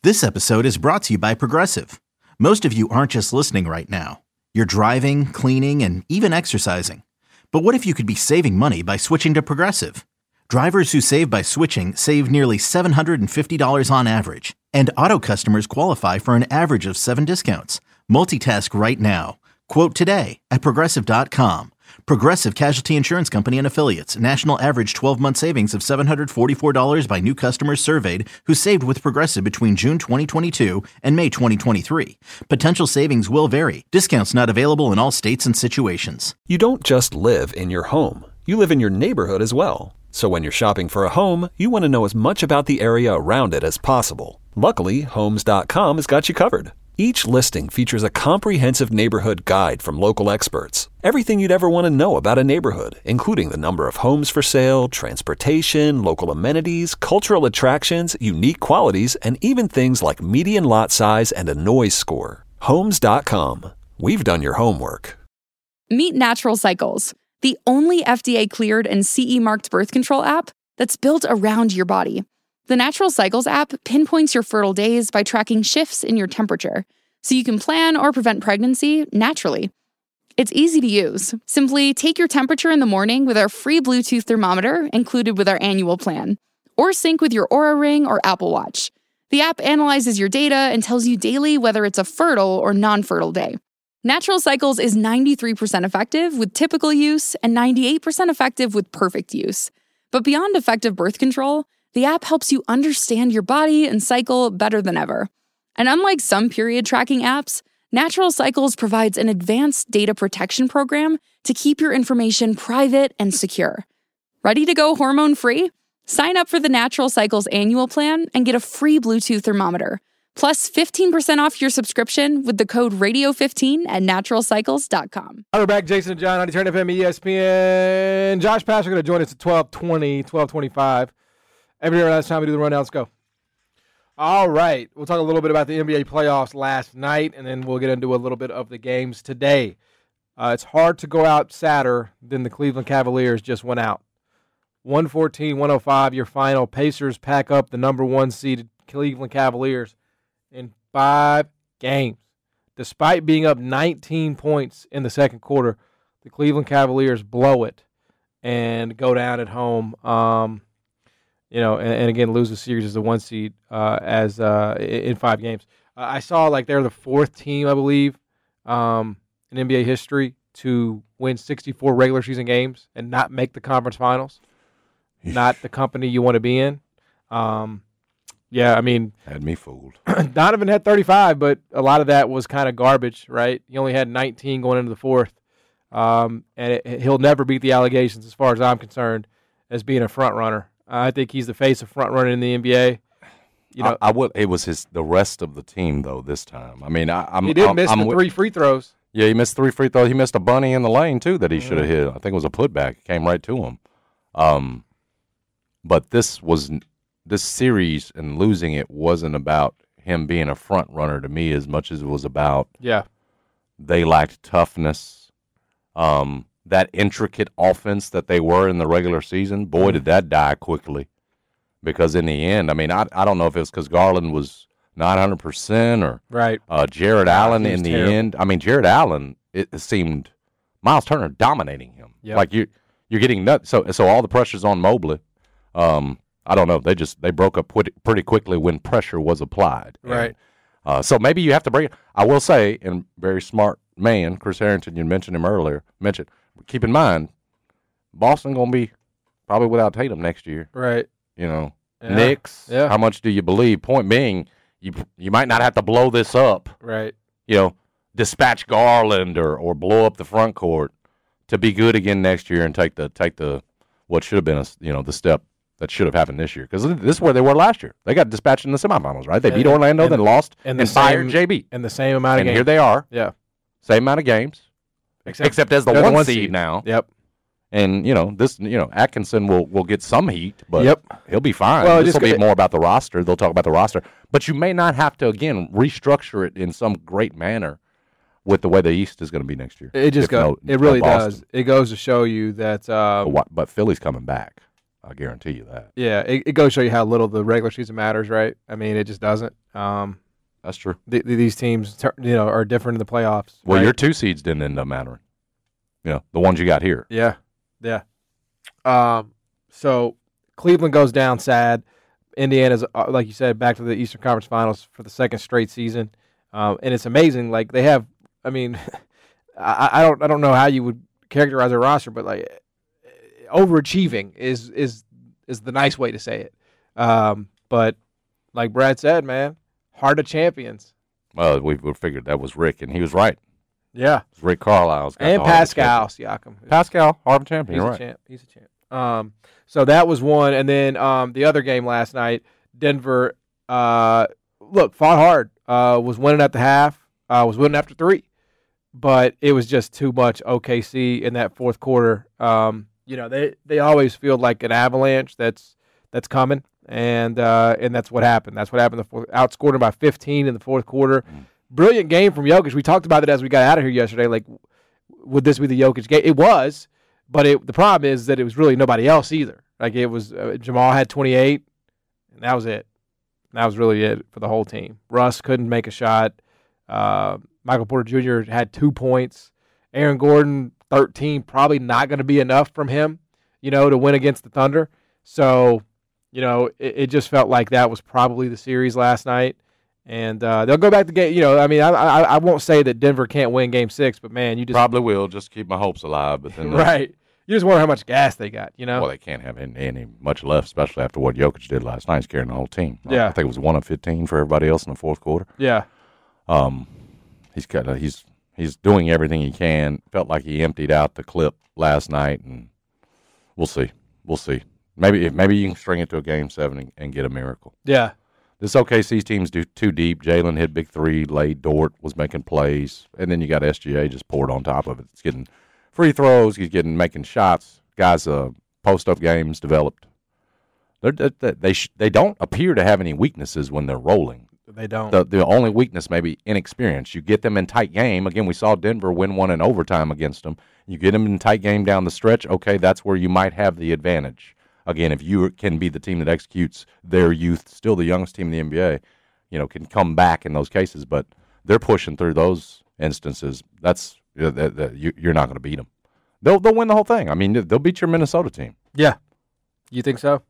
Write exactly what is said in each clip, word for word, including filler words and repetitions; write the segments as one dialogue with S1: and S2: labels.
S1: This episode is brought to you by Progressive. Most of you aren't just listening right now. You're driving, cleaning, and even exercising. But what if you could be saving money by switching to Progressive? Drivers who save by switching save nearly seven hundred fifty dollars on average. And auto customers qualify for an average of seven discounts. Multitask right now. Quote today at Progressive dot com. Progressive Casualty Insurance Company and Affiliates. National average twelve-month savings of seven hundred forty-four dollars by new customers surveyed who saved with Progressive between June twenty twenty-two and May twenty twenty-three. Potential savings will vary. Discounts not available in all states and situations.
S2: You don't just live in your home. You live in your neighborhood as well. So when you're shopping for a home, you want to know as much about the area around it as possible. Luckily, Homes dot com has got you covered. Each listing features a comprehensive neighborhood guide from local experts. Everything you'd ever want to know about a neighborhood, including the number of homes for sale, transportation, local amenities, cultural attractions, unique qualities, and even things like median lot size and a noise score. Homes dot com. We've done your homework.
S3: Meet Natural Cycles, the only F D A-cleared and C E-marked birth control app that's built around your body. The Natural Cycles app pinpoints your fertile days by tracking shifts in your temperature, so you can plan or prevent pregnancy naturally. It's easy to use. Simply take your temperature in the morning with our free Bluetooth thermometer included with our annual plan, or sync with your Oura Ring or Apple Watch. The app analyzes your data and tells you daily whether it's a fertile or non-fertile day. Natural Cycles is ninety-three percent effective with typical use and ninety-eight percent effective with perfect use. But beyond effective birth control, the app helps you understand your body and cycle better than ever. And unlike some period tracking apps, Natural Cycles provides an advanced data protection program to keep your information private and secure. Ready to go hormone-free? Sign up for the Natural Cycles annual plan and get a free Bluetooth thermometer, plus fifteen percent off your subscription with the code radio fifteen at natural cycles dot com.
S4: We're back, Jason and John, on Turn F M E S P N. Josh Passer going to join us at twelve twenty, twelve twenty-five. Every day last time we do the rundown, let's go. All right, we'll talk a little bit about the N B A playoffs last night, and then we'll get into a little bit of the games today. Uh, it's hard to go out sadder than the Cleveland Cavaliers just went out. one fourteen one oh five, your final. Pacers pack up the number one seeded Cleveland Cavaliers in five games. Despite being up nineteen points in the second quarter, the Cleveland Cavaliers blow it and go down at home. Um, You know, and, and again, lose the series as a one seed uh, as uh, in five games. Uh, I saw like they're the fourth team, I believe, um, in N B A history to win sixty-four regular season games and not make the conference finals. Not the company you want to be in. Um, yeah, I mean,
S5: had me fooled.
S4: Donovan had thirty-five, but a lot of that was kind of garbage, right? He only had nineteen going into the fourth, um, and it, he'll never beat the allegations, as far as I'm concerned, as being a front runner. I think he's the face of front runner in the N B A. You know,
S5: I, I would. It was his the rest of the team though this time. I mean, I, I'm.
S4: He did
S5: I'm,
S4: miss
S5: I'm
S4: the
S5: with,
S4: three free throws.
S5: Yeah, he missed three free throws. He missed a bunny in the lane too that he mm-hmm. should have hit. I think it was a putback. It came right to him. Um, but this was this series and losing it wasn't about him being a front runner to me as much as it was about
S4: yeah
S5: they lacked toughness. Um. That intricate offense that they were in the regular season, boy, mm-hmm. did that die quickly. Because in the end, I mean, I I don't know if it was because Garland was nine hundred percent or
S4: right.
S5: uh, Jared
S4: yeah,
S5: Allen in the
S4: terrible.
S5: end. I mean, Jared Allen, it, it seemed Miles Turner dominating him.
S4: Yep.
S5: Like you, you're getting nuts. So, so all the pressure's on Mobley. Um, I don't know. They just they broke up pretty, pretty quickly when pressure was applied.
S4: Right.
S5: And, uh, so maybe you have to bring it. I will say, and very smart man, Chris Harrington, you mentioned him earlier, mentioned, keep in mind, Boston going to be probably without Tatum next year.
S4: Right.
S5: You know,
S4: yeah.
S5: Knicks,
S4: yeah.
S5: how much do you believe? Point being, you you might not have to blow this up.
S4: Right.
S5: You know, dispatch Garland or, or blow up the front court to be good again next year and take the take the what should have been a you know the step that should have happened this year, because this is where they were last year. They got dispatched in the semifinals, right? They
S4: and,
S5: beat Orlando,
S4: and,
S5: then lost,
S4: and,
S5: and
S4: the
S5: fired
S4: same,
S5: J B.
S4: And the same amount of
S5: and
S4: games.
S5: here they are.
S4: Yeah.
S5: Same amount of games, except, except as the one, the one seed, seed now.
S4: Yep.
S5: And, you know, this, you know, Atkinson will, will get some heat, but
S4: yep.
S5: he'll be fine.
S4: Well,
S5: this will be
S4: it,
S5: more about the roster. They'll talk about the roster. But you may not have to, again, restructure it in some great manner with the way the East is going to be next year.
S4: It just goes. No, it really no does. It goes to show you that. Um,
S5: but, what, but Philly's coming back. I guarantee you that.
S4: Yeah, it, it goes to show you how little the regular season matters, right? I mean, it just doesn't. Um,
S5: That's true.
S4: th- th- these teams, you know, are different in the playoffs.
S5: Well,
S4: right?
S5: your two seeds didn't end up mattering. You know, the ones you got here.
S4: Yeah, yeah. Um, so Cleveland goes down sad. Indiana's, uh, like you said, back to the Eastern Conference Finals for the second straight season, um, and it's amazing. Like they have, I mean, I, I don't, I don't know how you would characterize their roster, but like overachieving is is is the nice way to say it. Um, but like Brad said, man, heart of champions.
S5: Well, we, we figured that was Rick, and he was right.
S4: Yeah,
S5: It's Rick Carlisle's got
S4: and
S5: the heart of the
S4: Pascal Siakam.
S5: Pascal, Harvard champion.
S4: He's
S5: You're
S4: a
S5: right.
S4: champ. He's a champ. Um, so that was one, and then um, the other game last night, Denver. Uh, look, fought hard. Uh, was winning at the half. Uh, was winning after three, but it was just too much O K C in that fourth quarter. Um, you know, they they always feel like an avalanche that's that's coming, and uh, and that's what happened. That's what happened. The fourth, outscored them by fifteen in the fourth quarter. Mm. Brilliant game from Jokic. We talked about it as we got out of here yesterday. Like, would this be the Jokic game? It was, but it, the problem is that it was really nobody else either. Like, it was uh, Jamal had twenty-eight, and that was it. That was really it for the whole team. Russ couldn't make a shot. Uh, Michael Porter Junior had two points. Aaron Gordon, thirteen, probably not going to be enough from him, you know, to win against the Thunder. So, you know, it, it just felt like that was probably the series last night. And uh, they'll go back to game. You know, I mean, I, I I won't say that Denver can't win Game Six, but man, you just
S5: Probably will. Just keep my hopes alive. But then,
S4: right. You just wonder how much gas they got. You know.
S5: Well, they can't have any, any much left, especially after what Jokic did last night. He's carrying the whole team.
S4: Yeah.
S5: I think it was one of fifteen for everybody else in the fourth quarter.
S4: Yeah.
S5: Um, he's got uh, he's he's doing everything he can. Felt like he emptied out the clip last night, and we'll see. We'll see. Maybe if maybe you can string it to a game seven and, and get a miracle.
S4: Yeah.
S5: This O K C team's do too deep. Jalen hit big three. Late Dort was making plays, and then you got S G A just poured on top of it. It's getting free throws. He's getting making shots. Guys, uh, post up games developed. They're, they they sh- they don't appear to have any weaknesses when they're rolling.
S4: They don't.
S5: The the only weakness may be inexperience. You get them in tight game. Again, we saw Denver win one in overtime against them. You get them in tight game down the stretch. Okay, that's where you might have the advantage. Again, if you can be the team that executes their youth, still the youngest team in the N B A, you know, can come back in those cases. But they're pushing through those instances. That's uh, that, that you, you're not going to beat them. They'll they'll win the whole thing. I mean, they'll beat your Minnesota team.
S4: Yeah. You think so?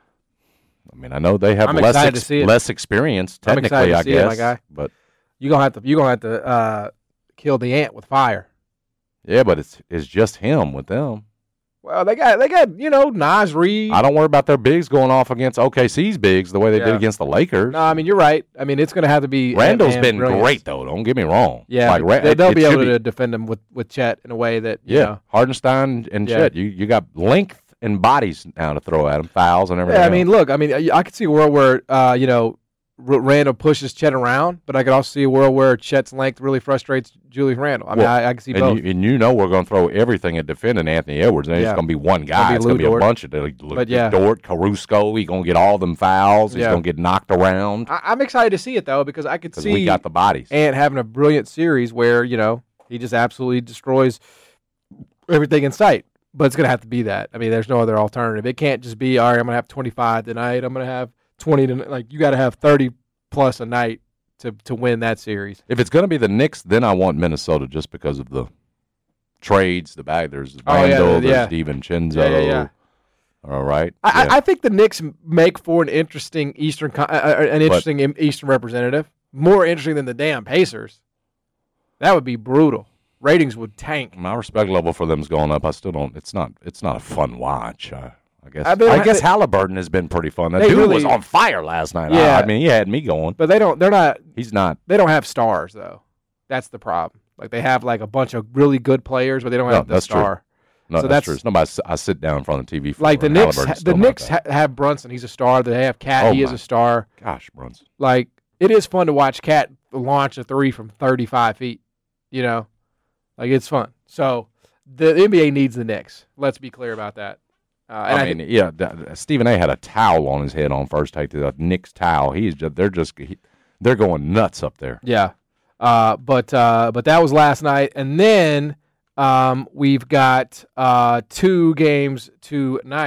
S5: I mean, I know they have
S4: I'm
S5: less
S4: excited
S5: ex-
S4: to see it.
S5: less experience
S4: I'm excited
S5: technically.
S4: to
S5: I
S4: see it,
S5: guess,
S4: my guy.
S5: but
S4: You gonna have to. You gonna have to uh, kill the ant with fire.
S5: yeah, but it's it's just him with them.
S4: Well, they got they got you know Naz Reid.
S5: I don't worry about their bigs going off against O K C's bigs the way they
S4: Yeah.
S5: did against the Lakers.
S4: No, I mean you're right. I mean it's gonna have to be.
S5: Randall's
S4: Ant-Man
S5: been
S4: brilliance.
S5: great though. Don't get me wrong.
S4: Yeah,
S5: like,
S4: but
S5: Ra-
S4: they, they'll
S5: it
S4: be
S5: should
S4: able to defend him with with Chet in a way that you
S5: Yeah,
S4: know.
S5: Hardenstein and
S4: Yeah.
S5: Chet. You you got length and bodies now to throw at them, fouls and everything.
S4: Yeah, I mean,
S5: else.
S4: look, I mean, I, I could see a world where, uh, you know, R- Randall pushes Chet around, but I could also see a world where Chet's length really frustrates Julius Randall. I mean,
S5: Well,
S4: I, I can see
S5: and
S4: both.
S5: you, and you know we're going to throw everything at defending Anthony Edwards. And
S4: Yeah.
S5: it's going to be one guy.
S4: be
S5: It's
S4: Lou
S5: going to be
S4: Dort.
S5: a bunch of like,
S4: But yeah.
S5: Dort, Caruso. He's going to get all them fouls. He's
S4: Yeah.
S5: going to get knocked around
S4: I, I'm excited to see it though because I could
S5: because
S4: see
S5: we got the bodies.
S4: Ant having a brilliant series where you know he just absolutely destroys everything in sight. But it's gonna have to be that. I mean, there's no other alternative. It can't just be all right. I'm gonna have twenty-five tonight. I'm gonna have twenty tonight. Like you got to have thirty plus a night to to win that series.
S5: If it's going to be the Knicks, then I want Minnesota just because of the trades, the bag. There's
S4: Oh, yeah,
S5: Randall,
S4: the- yeah.
S5: there's DiVincenzo.
S4: Yeah, yeah, yeah.
S5: All right.
S4: I,
S5: Yeah.
S4: I I think the Knicks make for an interesting Eastern, co- uh, uh, an interesting im- Eastern representative. More interesting than the damn Pacers. That would be brutal. Ratings would tank.
S5: My respect level for them's going up. I still don't. It's not. It's not a fun watch. I, I guess.
S4: I mean,
S5: I guess
S4: they-
S5: Halliburton has been pretty fun. That
S4: they
S5: dude
S4: really-
S5: was on fire last night.
S4: Yeah.
S5: I, I mean, he had me going.
S4: But they don't. They're not.
S5: He's not.
S4: They don't have stars though. That's the problem. Like they have like a bunch of really good players, but they don't
S5: No,
S4: have the
S5: that's true.
S4: star.
S5: No,
S4: So
S5: that's,
S4: that's-
S5: true. It's nobody. s- I sit down in front of the T V. For
S4: Like the
S5: and
S4: Knicks,
S5: Halliburton's
S4: the
S5: still not
S4: Knicks
S5: that.
S4: ha- have Brunson. He's a star. They have Cat.
S5: Oh,
S4: he is
S5: my.
S4: a star.
S5: Gosh, Brunson.
S4: Like it is fun to watch Cat launch a three from thirty-five feet. You know, like it's fun. So the N B A needs the Knicks. Let's be clear about that. Uh, and I,
S5: I mean,
S4: think-
S5: yeah. th- Stephen A. had a towel on his head on first take. The Knicks towel. He's just. They're just. He, they're going nuts up there.
S4: yeah. Uh, but uh, but that was last night, and then um, we've got uh, two games tonight.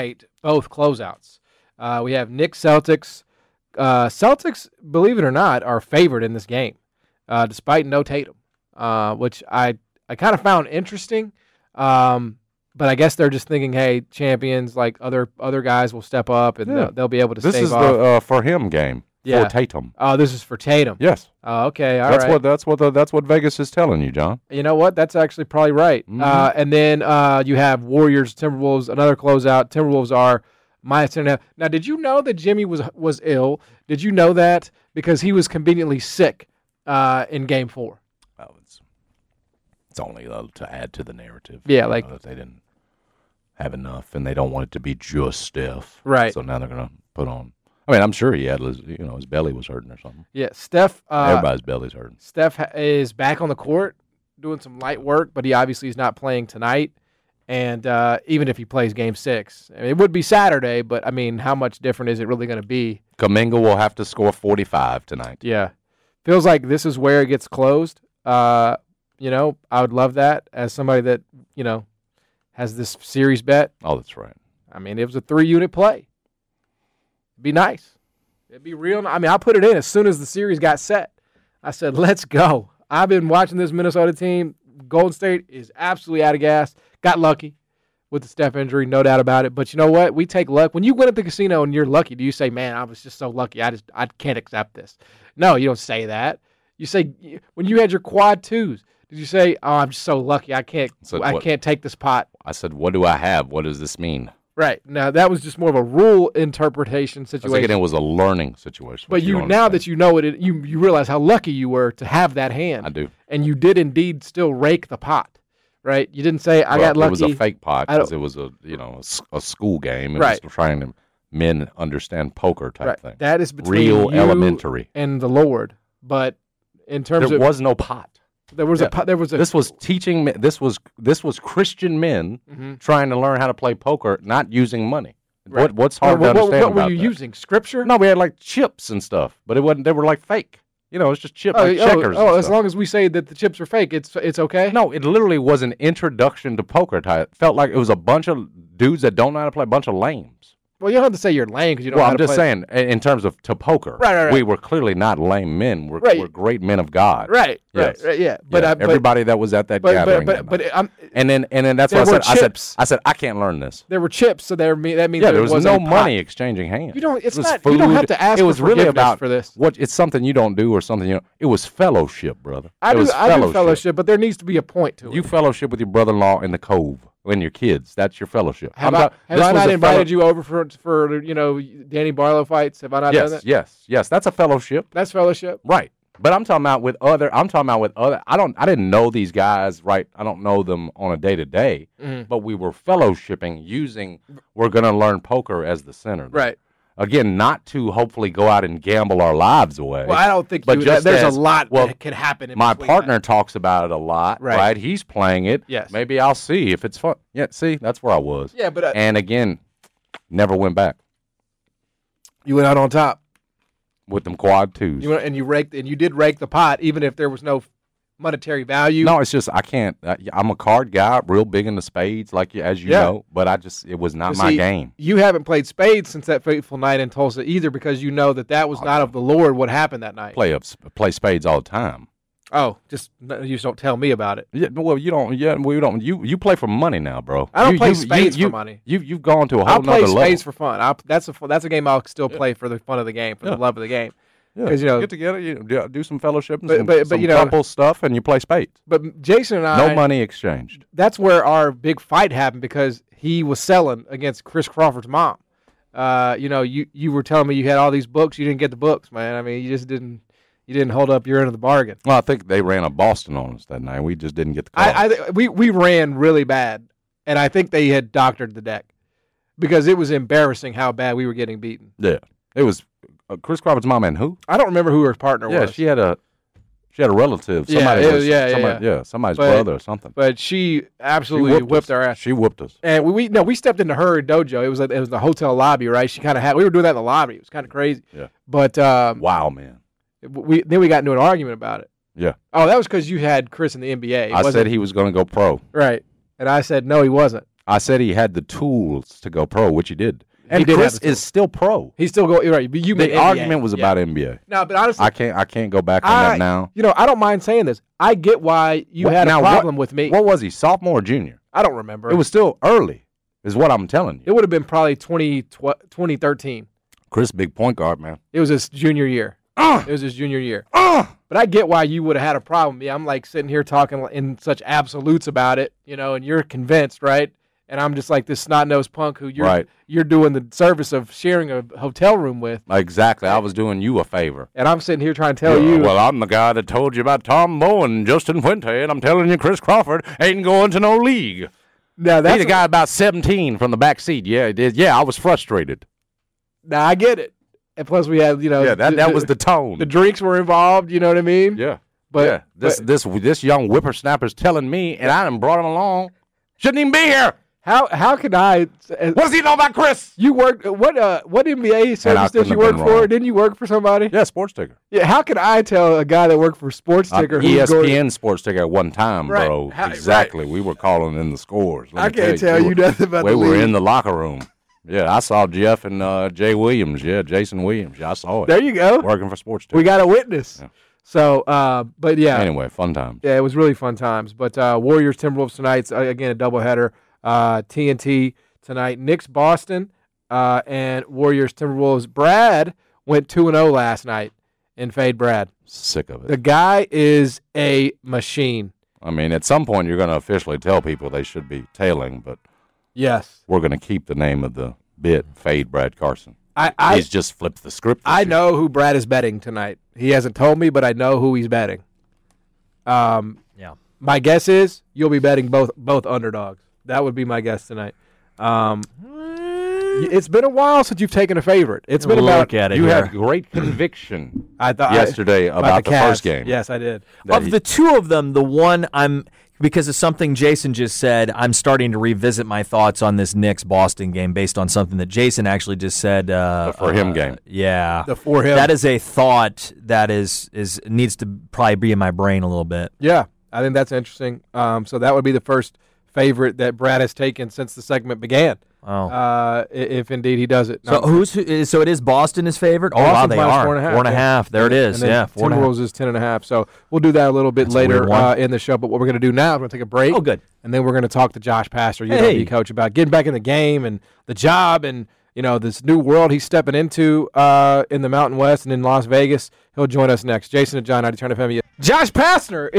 S4: both closeouts. Uh, we have Knicks Celtics. Uh, Celtics, believe it or not, are favored in this game, uh, despite no Tatum, uh, which I, I kind of found interesting. Um, but I guess they're just thinking, hey, champions, like other other guys will step up and
S5: Yeah.
S4: they'll, they'll be able to
S5: This
S4: stave
S5: is
S4: off.
S5: the uh, for him game
S4: Yeah.
S5: for Tatum.
S4: Oh, this is for Tatum.
S5: Yes,
S4: Oh, okay, all
S5: that's
S4: right.
S5: what that's what the, that's what Vegas is telling you, John.
S4: You know what? That's actually probably right.
S5: Mhm.
S4: Uh, and then uh, you have Warriors, Timberwolves, another closeout. Timberwolves are minus ten and a half. Now, did you know that Jimmy was was ill? Did you know that? Because he was conveniently sick uh, in game four.
S5: Well, it's it's only uh, to add to the narrative.
S4: Yeah,
S5: you
S4: like-
S5: know, if they didn't have enough, and they don't want it to be just Steph.
S4: Right.
S5: So now they're gonna put on. I mean, I'm sure he had, his, you know, his belly was hurting or something.
S4: Yeah, Steph. Uh,
S5: Everybody's belly's hurting.
S4: Steph ha- is back on the court doing some light work, but he obviously is not playing tonight. And uh, even if he plays game six, I mean, it would be Saturday, but I mean, how much different is it really going to be?
S5: Kuminga will have to score forty-five tonight.
S4: Yeah. Feels like this is where it gets closed. Uh, you know, I would love that as somebody that, you know, has this series bet.
S5: Oh, that's right.
S4: I mean, it was a three-unit play. It'd be nice. It'd be real. I mean, I put it in as soon as the series got set. I said, let's go. I've been watching this Minnesota team. Golden State is absolutely out of gas. Got lucky with the Steph injury, no doubt about it. But you know what? We take luck. When you win at the casino and you're lucky, do you say, man, I was just so lucky. I just I can't accept this. No, you don't say that. You say, when you had your quad twos, did you say, oh, I'm just so lucky. I can't
S5: So
S4: I
S5: what-
S4: can't take this pot.
S5: I said, what do I have? What does this mean?
S4: Right. Now, that was just more of a rule interpretation
S5: I was
S4: situation.
S5: thinking it was a learning situation.
S4: But you, now that you know it, it, you you realize how lucky you were to have that hand.
S5: I do.
S4: And you did indeed still rake the pot, right? You didn't say, I
S5: Well,
S4: got lucky.
S5: It was a fake pot
S4: I don't-
S5: because it was a you know a, s- a school game. It
S4: Right.
S5: was trying to men understand poker type
S4: Right.
S5: thing.
S4: That is between
S5: Real
S4: you
S5: elementary.
S4: and the Lord. But in terms
S5: There
S4: of,
S5: was no pot.
S4: there was
S5: yeah.
S4: a pot, there was a,
S5: This was teaching. men- This was this was Christian men
S4: Mhm.
S5: trying to learn how to play poker, not using money.
S4: Right.
S5: What what's
S4: Well,
S5: hard
S4: what,
S5: to
S4: what,
S5: understand
S4: what were
S5: about
S4: you
S5: that?
S4: using? Scripture?
S5: No, we had like chips and stuff, but it wasn't. They were like fake. You know, it's just chip
S4: Oh,
S5: like
S4: oh,
S5: checkers.
S4: oh,
S5: and
S4: as
S5: stuff.
S4: long as we say that the chips are fake, it's it's okay?
S5: No, it literally was an introduction to poker. Type. Felt like it was a bunch of dudes that don't know how to play, a bunch of lames.
S4: Well, you don't have to say you're lame because you don't
S5: Well,
S4: know how
S5: I'm
S4: to
S5: just
S4: play.
S5: saying, in in terms of to poker,
S4: Right, right, right.
S5: we were clearly not lame men. We're,
S4: Right.
S5: we're great men of God.
S4: Right, right,
S5: Yes.
S4: right, yeah. But,
S5: Yeah,
S4: I, but
S5: everybody that was at that
S4: but,
S5: gathering.
S4: but,
S5: that
S4: but,
S5: night.
S4: but I'm,
S5: and then and then that's
S4: there
S5: what I
S4: were
S5: said. I said
S4: chips.
S5: I said I can't learn this.
S4: there were chips, so there me- that means
S5: Yeah,
S4: there,
S5: there was
S4: a
S5: no
S4: pot.
S5: money exchanging hands.
S4: You don't. It's
S5: It was
S4: not. You don't have
S5: food.
S4: to ask.
S5: It was
S4: for
S5: really
S4: forgiveness
S5: about
S4: for this.
S5: what it's something you don't do or something you know. It was fellowship, brother.
S4: I
S5: it
S4: do.
S5: was
S4: I do fellowship, but there needs to be a point to it.
S5: You fellowship with your brother-in-law in the cove and your kids. That's your fellowship.
S4: have
S5: I'm
S4: I,
S5: not-
S4: have
S5: this
S4: I
S5: was
S4: not
S5: a
S4: invited
S5: fellow-
S4: you over for for you know Danny Barlow fights? Have I not done
S5: Yes,
S4: that?
S5: yes, yes. That's a fellowship,
S4: That's fellowship.
S5: right? But I'm talking about with other. I'm talking about with other. I don't. I didn't know these guys, right? I don't know them on a day to day. But we were fellowshipping using. We're going to learn poker as the center.
S4: Right.
S5: Again, not to hopefully go out and gamble our lives away.
S4: Well, I don't think.
S5: But
S4: you,
S5: just
S4: there's
S5: as-
S4: a lot
S5: well,
S4: that can happen. In
S5: My
S4: between
S5: partner
S4: that.
S5: talks about it a lot,
S4: Right.
S5: right? He's playing it.
S4: Yes.
S5: Maybe I'll see if it's fun. Yeah, see, that's where I was.
S4: Yeah, but uh,
S5: And again, never went back
S4: you went out on top.
S5: with them quad twos.
S4: You went, and you raked and you did rake the pot, even if there was no monetary value.
S5: No, it's just I can't. I, I'm a card guy, real big into spades, like you, as you
S4: Yeah.
S5: know. But I just it was not
S4: But
S5: my
S4: see,
S5: game.
S4: You haven't played spades since that fateful night in Tulsa either, because you know that that was not of the Lord. What happened that night?
S5: Play ups, play spades all the time.
S4: Oh, just no, you just don't tell me about it.
S5: Yeah, well, you don't. Yeah, we don't. You you play for money now, bro.
S4: I don't
S5: You-
S4: play
S5: you-
S4: spades
S5: you,
S4: for money.
S5: You you've gone to a whole
S4: I'll play
S5: nother level.
S4: spades for fun. I'll, that's a fu- that's a game I'll still play for the fun of the game, for
S5: Yeah.
S4: the love of the game.
S5: Yeah,
S4: 'Cause, you know-
S5: get together, you do, do some fellowship, and
S4: But-
S5: some,
S4: but- but,
S5: some
S4: you know-
S5: couple stuff, and you play spades.
S4: But Jason and I,
S5: No money exchanged.
S4: that's where our big fight happened, because he was selling against Chris Crawford's mom. Uh, you know, you you were telling me you had all these books, you didn't get the books, man. I mean, you just didn't you didn't hold up your end of the bargain.
S5: Well, I think they ran a Boston on us that night. We just didn't get the call.
S4: I, I th- we we ran really bad, and I think they had doctored the deck because it was embarrassing how bad we were getting beaten.
S5: yeah, it was uh, Chris Crawford's mom and who?
S4: I don't remember who her partner
S5: Yeah,
S4: was.
S5: she had a she had a relative.
S4: Yeah,
S5: Somebody
S4: it
S5: was,
S4: was- yeah,
S5: somebody,
S4: yeah.
S5: somebody's
S4: But-
S5: brother or something.
S4: but she
S5: She
S4: absolutely whipped,
S5: us.
S4: our ass.
S5: She whooped us.
S4: And we, we no, we stepped into her dojo. It was like, it was the hotel lobby, right? She kind of had. We were doing that in the lobby. It was kind of crazy.
S5: Yeah.
S4: But um,
S5: Wow, man.
S4: we then we got into an argument about it.
S5: Yeah.
S4: Oh, that was because you had Chris in the N B A. It
S5: I
S4: wasn't-
S5: said he was going to go pro.
S4: right, and I said no, he wasn't.
S5: I said he had the tools to go pro, which he did. And
S4: did
S5: Chris
S4: have the
S5: is still pro.
S4: He's still going right. But you
S5: The
S4: meant N B A.
S5: argument was
S4: Yeah.
S5: about N B A.
S4: No, but honestly,
S5: I can't. I can't go back on
S4: I,
S5: that now.
S4: You know, I don't mind saying this. I get why you
S5: What-
S4: had
S5: now,
S4: a
S5: what-
S4: problem with me.
S5: What was he? Sophomore or junior?
S4: I don't remember.
S5: It was still early, is what I'm telling you.
S4: It would have been probably twenty, twenty thirteen.
S5: Chris, big point guard, man.
S4: It was his junior year.
S5: Uh,
S4: It was his junior year.
S5: uh.
S4: But I get why you would have had a problem. Yeah, I'm like sitting here talking in such absolutes about it, you know, and you're convinced, right? And I'm just like this snot-nosed punk who you're
S5: Right.
S4: you're doing the service of sharing a hotel room with,
S5: Exactly. I was doing you a favor.
S4: and I'm sitting here trying to tell
S5: Yeah,
S4: you.
S5: Well, I'm the guy that told you about Tom Bowen and Justin Fuente, and I'm telling you, Chris Crawford ain't going to no league.
S4: now that's
S5: He's a guy about seventeen from the back seat. Yeah, it is. Yeah, I was frustrated.
S4: Now I get it. And plus, we had you know
S5: Yeah, that, that was the tone.
S4: the drinks were involved. You know what I mean?
S5: yeah.
S4: But
S5: yeah. This
S4: but
S5: this this young whippersnapper's telling me, and I done brought him along. Shouldn't even be here.
S4: how how can I? Uh,
S5: What does he know about Chris?
S4: you work what uh what N B A service did
S5: couldn't
S4: you
S5: have
S4: work
S5: been
S4: for?
S5: wrong.
S4: Didn't you work for somebody?
S5: Yeah, sports ticker.
S4: Yeah. How can I tell a guy that worked for Sports
S5: Uh,
S4: Ticker
S5: E
S4: who's
S5: S P N
S4: going?
S5: sports ticker at one time,
S4: Right.
S5: bro.
S4: How- right.
S5: exactly. We were calling in the scores. Let
S4: I
S5: me
S4: can't tell
S5: we
S4: you
S5: were-
S4: nothing about
S5: We
S4: the
S5: were
S4: league.
S5: in the locker room. Yeah, I saw Jeff and uh, Jay Williams. Yeah, Jason Williams. Yeah, I saw it.
S4: There you go.
S5: Working for sports ticker.
S4: We got a witness.
S5: Yeah.
S4: So, uh, but yeah,
S5: Anyway, fun time.
S4: yeah, it was really fun times. But uh, Warriors Timberwolves tonight's uh, again a doubleheader. Uh, T N T tonight. Knicks Boston uh, and Warriors Timberwolves. Brad went two and zero last night in Fade Brad.
S5: Sick of it.
S4: The guy is a machine.
S5: I mean, at some point, you're going to officially tell people they should be tailing, but
S4: Yes,
S5: we're going to keep the name of the bit, Fade Brad Carson.
S4: I I,
S5: He's just flipped the script. this
S4: I
S5: year.
S4: know who Brad is betting tonight. He hasn't told me, but I know who he's betting. Um,
S6: Yeah.
S4: my guess is you'll be betting both both underdogs. That would be my guess tonight. Um, y- it's been a while since you've taken a favorite. It's been
S6: Look
S4: about
S6: at it
S5: You
S6: here.
S5: had great conviction
S4: I thought
S5: yesterday about, the, first
S4: Cavs.
S5: game.
S4: Yes, I did.
S5: that
S6: Of
S5: he-
S6: the two of them, the one I'm because of something Jason just said, I'm starting to revisit my thoughts on this Knicks Boston game based on something that Jason actually just said. Uh,
S5: The for him
S6: uh,
S5: game.
S6: Yeah,
S4: The for him.
S6: That is a thought that is is needs to probably be in my brain a little bit.
S4: Yeah, I think that's interesting. Um, so that would be the first favorite that Brad has taken since the segment began.
S6: Oh.
S4: Uh, i- if indeed he does it.
S6: So
S4: No,
S6: who's who, so it is Boston is favored? Oh wow,
S4: Boston's
S6: they
S4: minus
S6: are
S4: four and a half,
S6: Four and a
S4: yeah.
S6: half. There it is.
S4: And then
S6: Yeah, four and a half.
S4: Timberwolves is ten and a half. So we'll do that a little bit
S6: That's a
S4: later
S6: weird one.
S4: uh, in the show. But what we're going to do now is we're going to take a break.
S6: Oh, good.
S4: And then we're going to talk to Josh Pastor, U N L V
S6: Hey.
S4: coach, about getting back in the game and the job and you know this new world he's stepping into uh, in the Mountain West and in Las Vegas. He'll join us next. Jason and John, I turn F M. Josh Pastner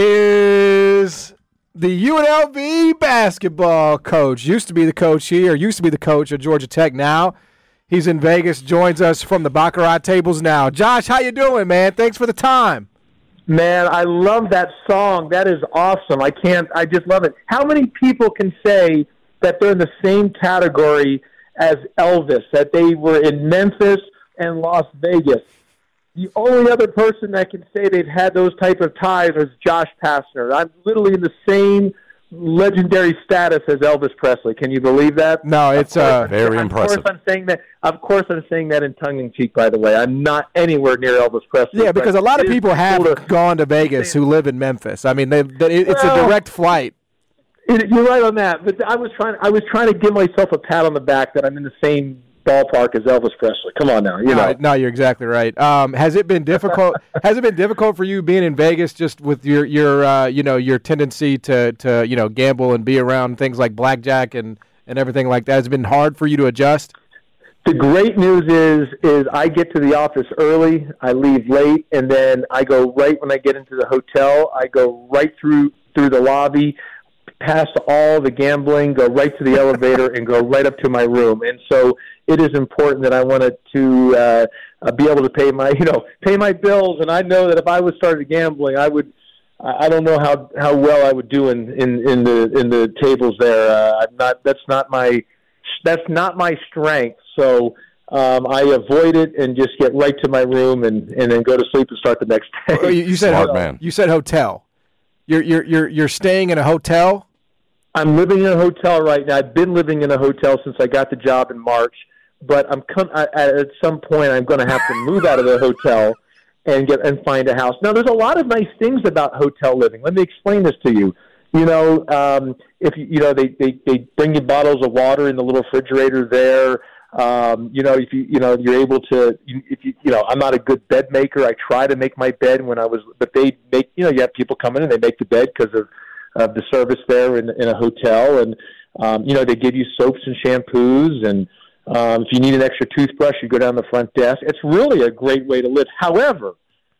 S4: is the U N L V basketball coach. Used to be the coach here. Used to be the coach at Georgia Tech. Now he's in Vegas. Joins us from the Baccarat tables now. Josh, how you doing, man? Thanks for the time.
S7: Man, I love that song. That is awesome. I can't, I just love it. How many people can say that they're in the same category as Elvis, that they were in Memphis and Las Vegas? The only other person that can say they've had those type of ties is Josh Pastner. I'm literally in the same legendary status as Elvis Presley. Can you believe that?
S4: No, it's uh,
S5: Very
S7: of
S5: impressive.
S7: course I'm saying that. Of course I'm saying that in tongue-in-cheek, by the way. I'm not anywhere near Elvis Presley.
S4: yeah, because a lot of
S7: It is
S4: people have
S7: cool to-
S4: gone to Vegas who live in Memphis. I mean, they, they, it's a
S7: Well-
S4: direct flight.
S7: It- You're right on that, but I was trying. I was trying to give myself a pat on the back that I'm in the same ballpark as Elvis Presley. Come on now, you know.
S4: No, no, you're exactly right. Um, has it been difficult? has it been difficult for you being in Vegas, just with your your uh, you know your tendency to, to you know gamble and be around things like blackjack and, and everything like that? Has it been hard for you to adjust?
S7: The great news is, is I get to the office early, I leave late, and then I go right when I get into the hotel. I go right through through the lobby, past all the gambling, go right to the elevator, and go right up to my room. And so it is important that I wanted to uh, uh, be able to pay my, you know, pay my bills. And I know that if I was started gambling, I would. I I don't know how, how well I would do in, in, in the in the tables there. Uh, I'm not. That's not my. That's not my strength. So um, I avoid it and just get right to my room and, and then go to sleep and start the next day.
S4: Oh, you, you said
S5: Smart
S4: ho-
S5: man.
S4: You said hotel. You're you're you're you're staying in a hotel.
S7: I'm living in a hotel right now. I've been living in a hotel since I got the job in March, but I'm com- I, at some point I'm going to have to move out of the hotel and get and find a house. Now, there's a lot of nice things about hotel living. Let me explain this to you. You know, um, if you, you know, they, they, they bring you bottles of water in the little refrigerator there. Um, you know, if you you know you're able to, if you you know, I'm not a good bed maker. I try to make my bed when I was, but they make you know you have people come in and they make the bed because of of the service there in in a hotel, and um, you know they give you soaps and shampoos, and um, if you need an extra toothbrush, you go down the front desk. It's really a great way to live. However,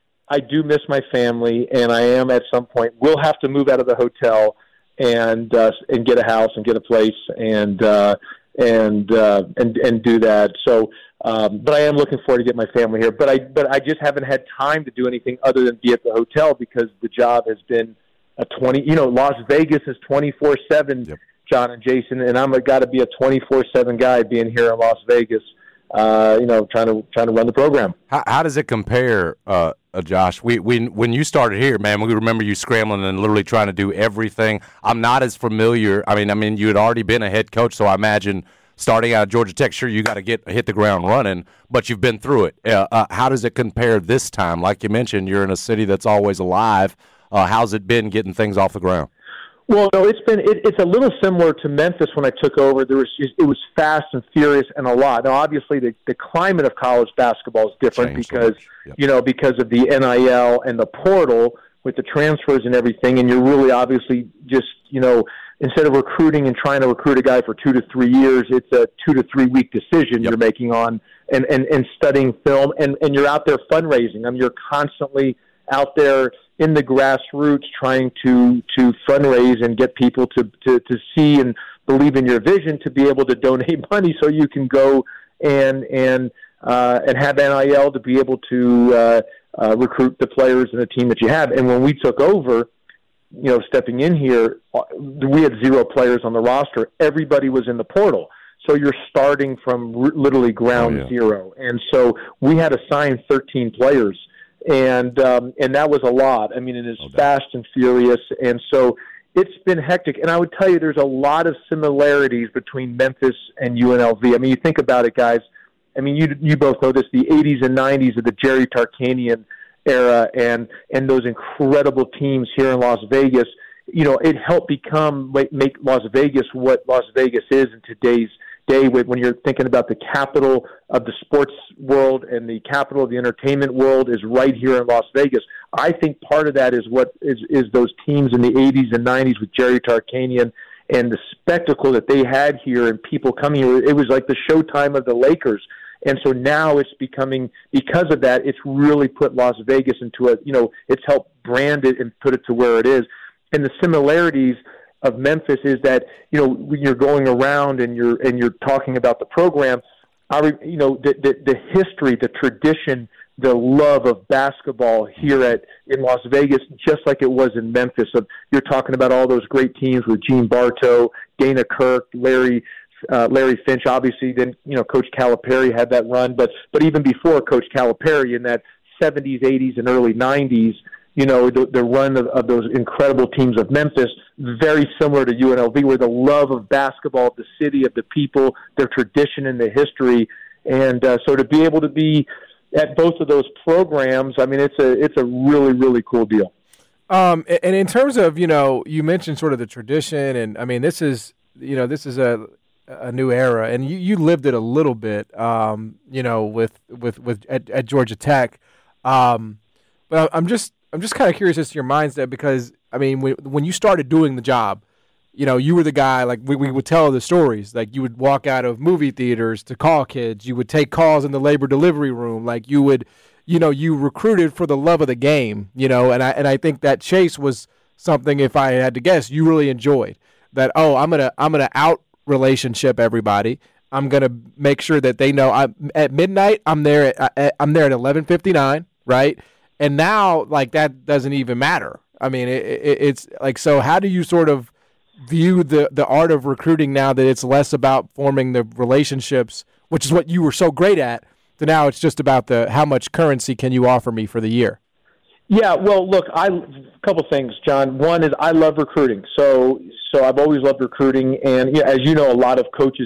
S7: I do miss my family, and I am at some point will have to move out of the hotel and uh, and get a house and get a place and uh, and uh, and and do that. So, um, but I am looking forward to get my family here. But I but I just haven't had time to do anything other than be at the hotel because the job has been a twenty. You know, Las Vegas is twenty-four seven, John and Jason, and I'm got to be a twenty-four seven guy being here in Las Vegas. Uh, you know, trying to trying to run the program.
S5: How, how does it compare, uh, uh, Josh? We, we when you started here, man, we remember you scrambling and literally trying to do everything. I'm not as familiar. I mean, I mean, you had already been a head coach, so I imagine starting out at Georgia Tech, sure, you got to get hit the ground running, but you've been through it. Uh, uh, how does it compare this time? Like you mentioned, you're in a city that's always alive. Uh, how's it been getting things off the ground?
S7: Well, no, it's been it, it's a little similar to Memphis when I took over. There was just, it was fast and furious and a lot. Now, obviously, the, the climate of college basketball is different
S5: Changed
S7: because
S5: so yep.
S7: you know because of the N I L and the portal with the transfers and everything, and you're really obviously just you know instead of recruiting and trying to recruit a guy for two to three years, it's a two to three week decision
S5: yep.
S7: you're making on and, and, and studying film, and, and you're out there fundraising. I mean, you're constantly out there in the grassroots trying to to fundraise and get people to, to, to see and believe in your vision to be able to donate money so you can go and and uh, and have N I L to be able to uh, uh, recruit the players and the team that you have. And when we took over, you know, stepping in here, we had zero players on the roster. Everybody was in the portal. So you're starting from r- literally ground
S5: oh, yeah.
S7: zero. And so we had to sign thirteen players. And um, and that was a lot. I mean, it is
S5: okay.
S7: fast and furious, and so it's been hectic. And I would tell you, there's a lot of similarities between Memphis and U N L V. I mean, you think about it, guys. I mean, you you both know this: the eighties and nineties of the Jerry Tarkanian era, and and those incredible teams here in Las Vegas. You know, it helped become make Las Vegas what Las Vegas is in today's day when you're thinking about the capital of the sports world and the capital of the entertainment world is right here in Las Vegas. I think part of that is what is, is those teams in the eighties and nineties with Jerry Tarkanian and the spectacle that they had here and people coming here. It was like the showtime of the Lakers. And so now it's becoming, because of that, it's really put Las Vegas into a, you know, it's helped brand it and put it to where it is. And the similarities of Memphis is that, you know, when you're going around and you're and you're talking about the program, I, you know, the, the the history, the tradition, the love of basketball here at in Las Vegas, just like it was in Memphis. Of you're talking about all those great teams with Gene Bartow, Dana Kirk, Larry uh, Larry Finch. Obviously, then you know Coach Calipari had that run, but but even before Coach Calipari in that seventies, eighties, and early nineties. You know, the, the run of, of those incredible teams of Memphis, very similar to U N L V, where the love of basketball, of the city, of the people, their tradition and the history. And uh, so to be able to be at both of those programs, I mean, it's a it's a really, really cool deal.
S4: Um, and in terms of, you know, you mentioned sort of the tradition, and I mean, this is, you know, this is a a new era, and you, you lived it a little bit, um, you know, with with with at, at Georgia Tech. Um, but I'm just I'm just kind of curious as to your mindset because I mean, when when you started doing the job, you know, you were the guy, like we, we would tell the stories, like you would walk out of movie theaters to call kids, you would take calls in the labor delivery room, like you would, you know, you recruited for the love of the game, you know, and I and I think that chase was something, if I had to guess, you really enjoyed. That, oh, I'm gonna I'm gonna out relationship everybody. I'm gonna make sure that they know I'm at midnight. I'm there at, at I'm there at eleven fifty-nine, right? And now, like, that doesn't even matter. I mean, it, it, it's like, so how do you sort of view the the art of recruiting now that it's less about forming the relationships, which is what you were so great at, to now it's just about the how much currency can you offer me for the year?
S7: Yeah, well, look, I a couple things, John. One is I love recruiting, so so I've always loved recruiting, and you know, as you know, a lot of coaches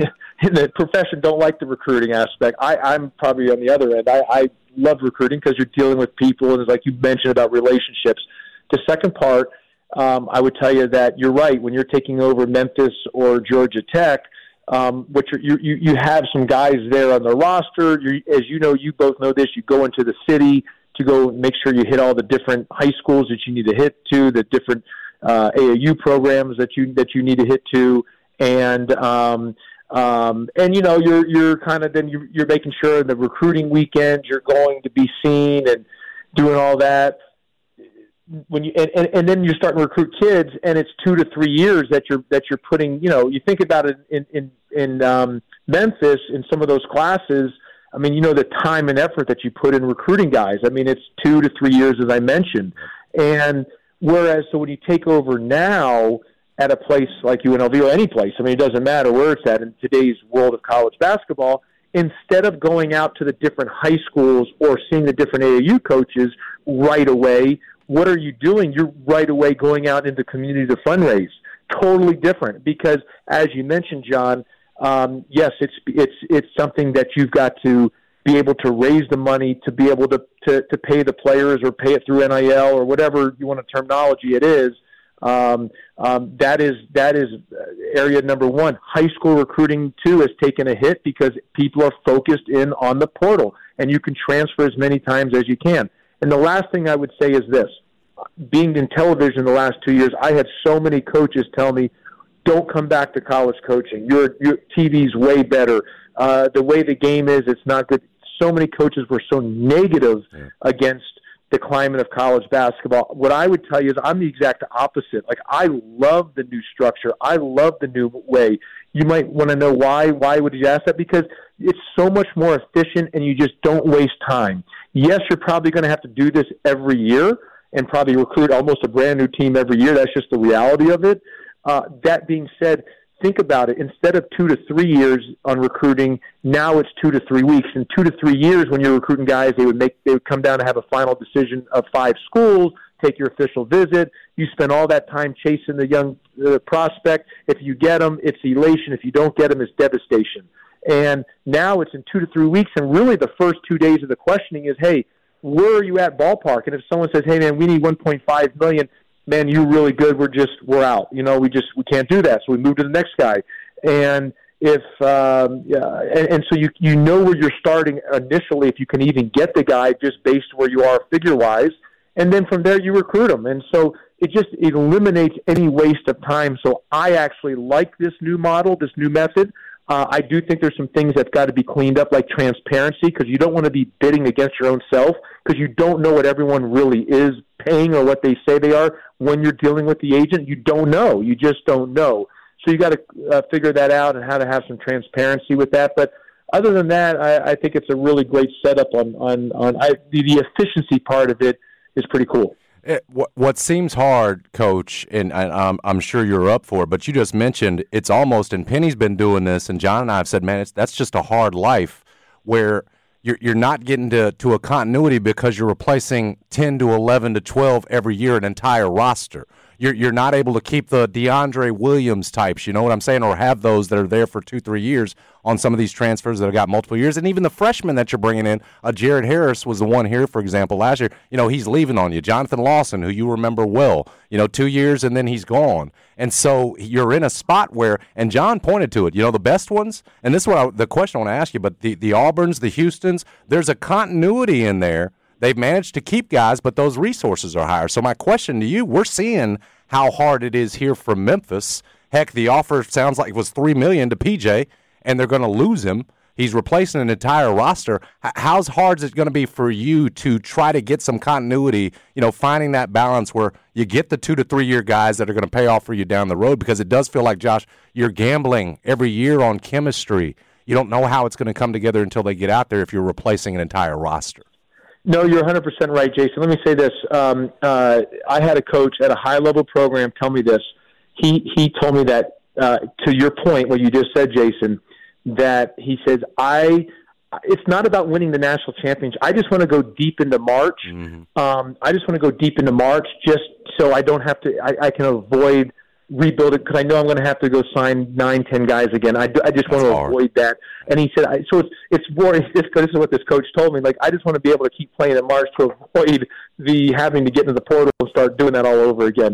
S7: in the profession don't like the recruiting aspect. I, I'm probably on the other end. I, I love recruiting because you're dealing with people, and it's like you mentioned about relationships. The second part, um, I would tell you that you're right. When you're taking over Memphis or Georgia Tech, um, which are, you, you you have some guys there on the roster. You're, as you know, you both know this. You go into the city to go make sure you hit all the different high schools that you need to hit to, the different uh, A A U programs that you that you need to hit to, and um, um, and you know you're you're kind of then you're, you're making sure the recruiting weekend you're going to be seen and doing all that. When you and, and, and then you're starting to recruit kids, and it's two to three years that you're that you're putting. You know, you think about it in in in um, Memphis in some of those classes. I mean, you know, the time and effort that you put in recruiting guys. I mean, it's two to three years, as I mentioned. And whereas, so when you take over now at a place like U N L V or any place, I mean, it doesn't matter where it's at in today's world of college basketball. Instead of going out to the different high schools or seeing the different A A U coaches right away, what are you doing? You're right away going out into the community to fundraise. Totally different because, as you mentioned, John, um, yes, it's it's it's something that you've got to be able to raise the money to be able to, to, to pay the players or pay it through N I L or whatever you want to terminology it is. Um, um, that is that is area number one. High school recruiting, too, has taken a hit because people are focused in on the portal, and you can transfer as many times as you can. And the last thing I would say is this. Being in television the last two years, I had so many coaches tell me, don't come back to college coaching. Your, your T V's way better. Uh, the way the game is, it's not good. So many coaches were so negative yeah. against the climate of college basketball. What I would tell you is I'm the exact opposite. Like, I love the new structure. I love the new way. You might want to know why. Why would you ask that? Because it's so much more efficient and you just don't waste time. Yes, you're probably going to have to do this every year and probably recruit almost a brand new team every year. That's just the reality of it. Uh, that being said, think about it. Instead of two to three years on recruiting, now it's two to three weeks. In two to three years, when you're recruiting guys, they would make they would come down to have a final decision of five schools, take your official visit. You spend all that time chasing the young uh, prospect. If you get them, it's elation. If you don't get them, it's devastation. And now it's in two to three weeks, and really the first two days of the questioning is, hey, where are you at ballpark? And if someone says, hey, man, we need one point five million dollars, man, you're really good. We're just, we're out. You know, we just, we can't do that. So we move to the next guy. And if, um, yeah, and, and so you, you know where you're starting initially, if you can even get the guy just based where you are figure-wise. And then from there you recruit them. And so it just, it eliminates any waste of time. So I actually like this new model, this new method. Uh, I do think there's some things that's got to be cleaned up, like transparency, because you don't want to be bidding against your own self, because you don't know what everyone really is paying or what they say they are. When you're dealing with the agent, you don't know. You just don't know. So you got to uh, figure that out and how to have some transparency with that. But other than that, I, I think it's a really great setup on on on I, the, the efficiency part of it is pretty cool.
S5: It, what, what seems hard, Coach, and I, I'm, I'm sure you're up for it, but you just mentioned it's almost, and Penny's been doing this, and John and I have said, man, it's, that's just a hard life where you're, you're not getting to, to a continuity because you're replacing ten to eleven to twelve every year, an entire roster. You're, you're not able to keep the DeAndre Williams types, you know what I'm saying, or have those that are there for two, three years on some of these transfers that have got multiple years. And even the freshmen that you're bringing in, uh, Jared Harris was the one here, for example, last year. You know, he's leaving on you. Jonathan Lawson, who you remember well, you know, two years and then he's gone. And so you're in a spot where, and John pointed to it, you know, the best ones, and this is what I, the question I want to ask you, but the, the Auburns, the Houstons, there's a continuity in there. They've managed to keep guys, but those resources are higher. So my question to you, we're seeing how hard it is here for Memphis. Heck, the offer sounds like it was three million dollars to P J, and they're going to lose him. He's replacing an entire roster. How hard is it going to be for you to try to get some continuity, you know, finding that balance where you get the two to three year guys that are going to pay off for you down the road? Because it does feel like, Josh, you're gambling every year on chemistry. You don't know how it's going to come together until they get out there if you're replacing an entire roster.
S7: No, you're one hundred percent right, Jason. Let me say this. Um, uh, I had a coach at a high-level program tell me this. He he told me that, uh, to your point, what you just said, Jason, that he says, I. it's not about winning the national championship. I just want to go deep into March. Mm-hmm. Um, I just want to go deep into March just so I don't have to – I can avoid – rebuild it because I know I'm going to have to go sign nine, ten guys again. I, I just want That's to hard. avoid that. And he said, I, so it's it's more. It's, this is what this coach told me. Like I just want to be able to keep playing in March to avoid the having to get into the portal and start doing that all over again.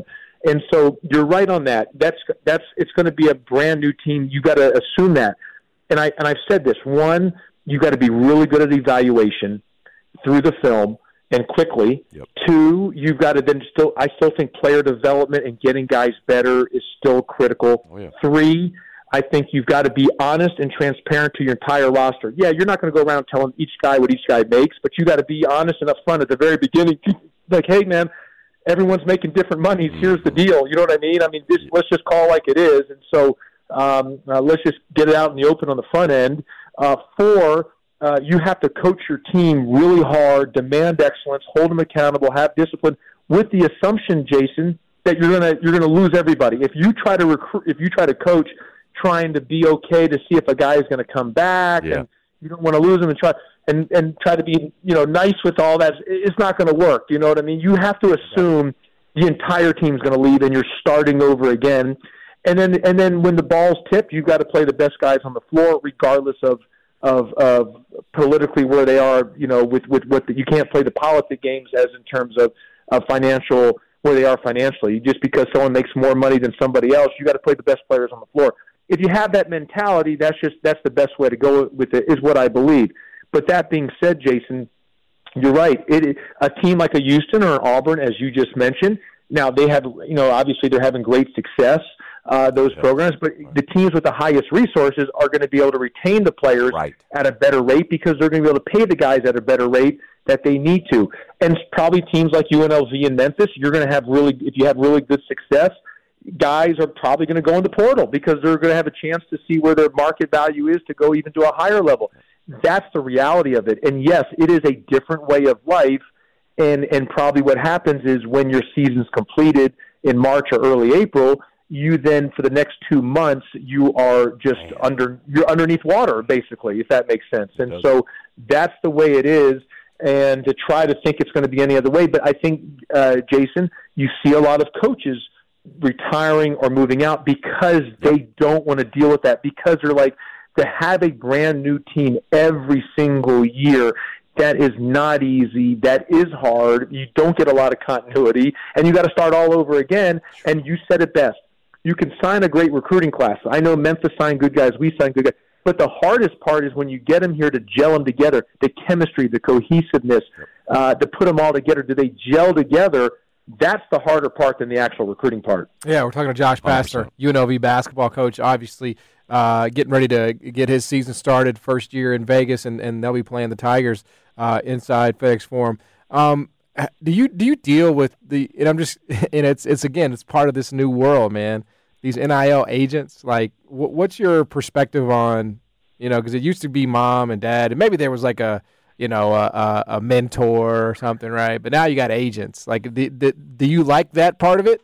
S7: And so you're right on that. That's that's it's going to be a brand new team. You got to assume that. And I and I've said this. One, you got to be really good at evaluation through the film and quickly.
S5: Yep.
S7: Two, you've got to then still. I still think player development and getting guys better is still critical.
S5: Oh, yeah.
S7: Three, I think you've got to be honest and transparent to your entire roster. Yeah, you're not going to go around telling each guy what each guy makes, but you got to be honest and upfront at the very beginning. Like, hey, man, everyone's making different monies. Here's the deal. You know what I mean? I mean, this, let's just call it like it is. And so um, uh, let's just get it out in the open on the front end. Uh, four, uh, you have to coach your team really hard, demand excellence, hold them accountable, have discipline, with the assumption, Jason, that you're gonna you're gonna lose everybody. If you try to recruit, if you try to coach, trying to be okay to see if a guy is going to come back,
S5: yeah.
S7: and you don't want to lose him, and try and and try to be you know nice with all that. It's not going to work. You know what I mean? You have to assume the entire team's going to leave, and you're starting over again. And then and then when the ball's tipped, you've got to play the best guys on the floor, regardless of of, of politically where they are. You know, with with what the, you can't play the politic games as in terms of, of financial where they are financially. Just because someone makes more money than somebody else, you got to play the best players on the floor. If you have that mentality, that's just that's the best way to go with it, is what I believe. But that being said, Jason, you're right. It a team like a Houston or an Auburn, as you just mentioned. Now they have, you know, obviously they're having great success, uh, those yeah. programs. But the teams with the highest resources are going to be able to retain the players
S5: right.
S7: at a better rate, because they're going to be able to pay the guys at a better rate that they need to. And probably teams like U N L V and Memphis, you're going to have really, if you have really good success, guys are probably going to go in the portal because they're going to have a chance to see where their market value is to go even to a higher level. That's the reality of it. And yes, it is a different way of life. And, and probably what happens is when your season's completed in March or early April, you then for the next two months, you are just Man. under, you're underneath water, basically, if that makes sense. And so that's the way it is. And to try to think it's going to be any other way. But I think, uh, Jason, you see a lot of coaches retiring or moving out because they don't want to deal with that, because they're like, to have a brand new team every single year, that is not easy. That is hard. You don't get a lot of continuity, and you got to start all over again. And you said it best. You can sign a great recruiting class. I know Memphis signed good guys. We signed good guys. But the hardest part is when you get them here to gel them together, the chemistry, the cohesiveness, uh, to put them all together. Do they gel together? That's the harder part than the actual recruiting part.
S4: Yeah, we're talking to Josh Pastner, U N L V basketball coach, obviously uh, getting ready to get his season started, first year in Vegas, and, and they'll be playing the Tigers uh, inside FedEx Forum. Um, do you do you deal with the? And I'm just, and it's it's again, it's part of this new world, man. These N I L agents, like, wh- what's your perspective on, you know, because it used to be mom and dad, and maybe there was like a. you know, a, a mentor or something, right? But now you got agents. Like, the, the, do you like that part of it?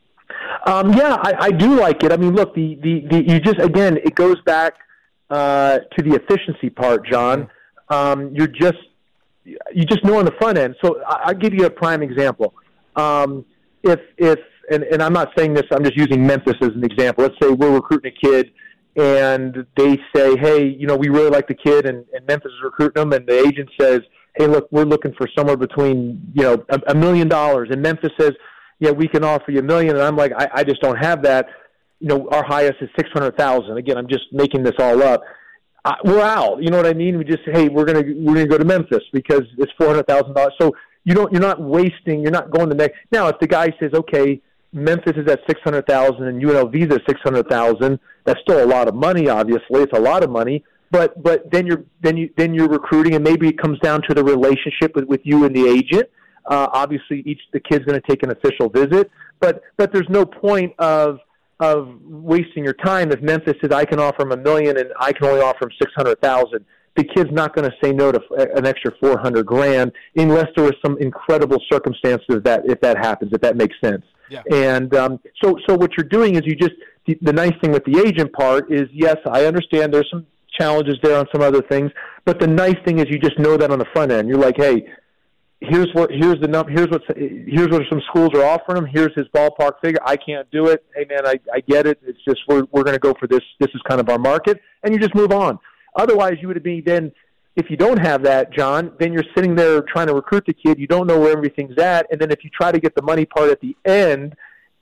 S7: Um, yeah, I, I do like it. I mean, look, the, the, the you just, again, it goes back uh, to the efficiency part, John. Um, you're just, you just know on the front end. So I, I'll give you a prime example. Um, if, if and, and I'm not saying this, I'm just using Memphis as an example. Let's say we're recruiting a kid, and they say, hey, you know, we really like the kid, and, and Memphis is recruiting him, and the agent says, hey, look, we're looking for somewhere between, you know, a, a million dollars. And Memphis says, yeah, we can offer you a million. And I'm like, I, I just don't have that. You know, our highest is six hundred thousand. Again, I'm just making this all up. I, we're out. You know what I mean? We just, hey, we're going to, we're going to go to Memphis because it's four hundred thousand dollars. So you don't, you're not wasting, you're not going the next. Now, if the guy says, okay, Memphis is at six hundred thousand and U N L V is at six hundred thousand, that's still a lot of money. Obviously, it's a lot of money. But but then you're then you then you're recruiting, and maybe it comes down to the relationship with, with you and the agent. Uh, obviously, each the kid's going to take an official visit, but but there's no point of of wasting your time if Memphis says I can offer him a million and I can only offer him six hundred thousand. The kid's not going to say no to an extra four hundred grand unless there was some incredible circumstances that if that happens, if that makes sense. Yeah. And um, so, so what you're doing is you just the, the nice thing with the agent part is, yes, I understand there's some challenges there on some other things, but the nice thing is you just know that on the front end. You're like, hey, here's what here's the num here's what here's what some schools are offering him. Here's his ballpark figure. I can't do it. Hey man, I, I get it. It's just we're we're going to go for this. This is kind of our market, and you just move on. Otherwise, you would be then. If you don't have that, John, then you're sitting there trying to recruit the kid. You don't know where everything's at. And then if you try to get the money part at the end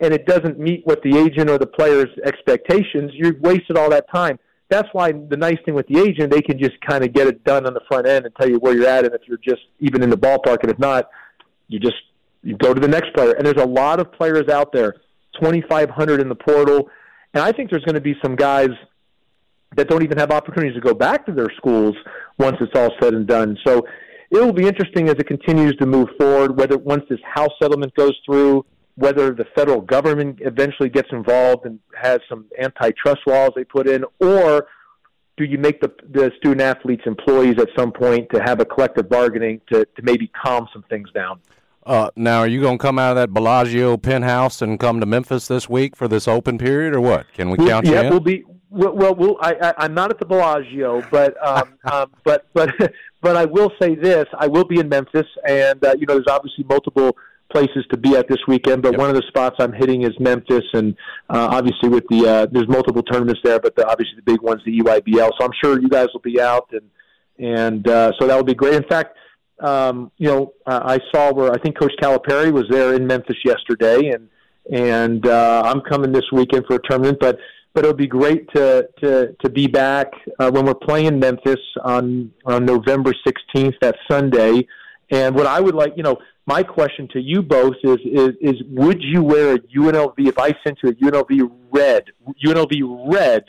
S7: and it doesn't meet what the agent or the player's expectations, you've wasted all that time. That's why the nice thing with the agent, they can just kind of get it done on the front end and tell you where you're at, and if you're just even in the ballpark, and if not, you just you go to the next player. And there's a lot of players out there, twenty-five hundred in the portal, and I think there's going to be some guys that don't even have opportunities to go back to their schools once it's all said and done. So it will be interesting as it continues to move forward, whether once this House settlement goes through, whether the federal government eventually gets involved and has some antitrust laws they put in, or do you make the, the student-athletes employees at some point to have a collective bargaining to, to maybe calm some things down?
S5: Uh, now, are you going to come out of that Bellagio penthouse and come to Memphis this week for this open period, or what? Can we count
S7: yeah,
S5: you in?
S7: We'll be. Well, well we'll I, I, I'm not at the Bellagio, but um, um, but but but I will say this: I will be in Memphis, and uh, you know, there's obviously multiple places to be at this weekend, but yep. one of the spots I'm hitting is Memphis, and uh, obviously with the uh, there's multiple tournaments there, but the, obviously the big one's the E Y B L. So I'm sure you guys will be out, and and uh, so that will be great. In fact, um, you know, uh, I saw where I think Coach Calipari was there in Memphis yesterday, and and uh, I'm coming this weekend for a tournament, but. But it'll be great to to to be back uh, when we're playing Memphis on on November sixteenth, that Sunday. And what I would like, you know, my question to you both is is, is would you wear a U N L V, if I sent you a U N L V red, U N L V red